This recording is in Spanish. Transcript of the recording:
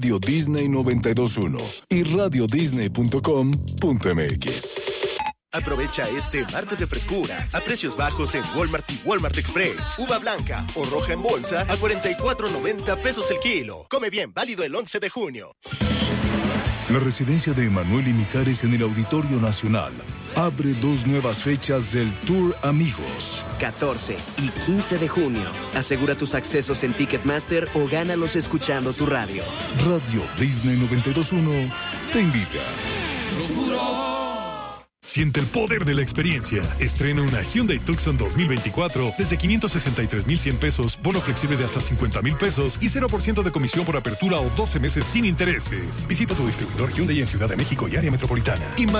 Radio Disney 92.1 y radiodisney.com.mx. Aprovecha este martes de frescura a precios bajos en Walmart y Walmart Express. Uva blanca o roja en bolsa a 44.90 pesos el kilo. Come bien, válido el 11 de junio. La residencia de Emanuel y Mijares en el Auditorio Nacional abre 2 nuevas fechas del Tour Amigos. 14 y 15 de junio. Asegura tus accesos en Ticketmaster o gánalos escuchando tu radio. Radio Disney 92.1 te invita. Siente el poder de la experiencia. Estrena una Hyundai Tucson 2024 desde 563,100 pesos, bono flexible de hasta 50,000 pesos y 0% de comisión por apertura o 12 meses sin intereses. Visita tu distribuidor Hyundai en Ciudad de México y área metropolitana.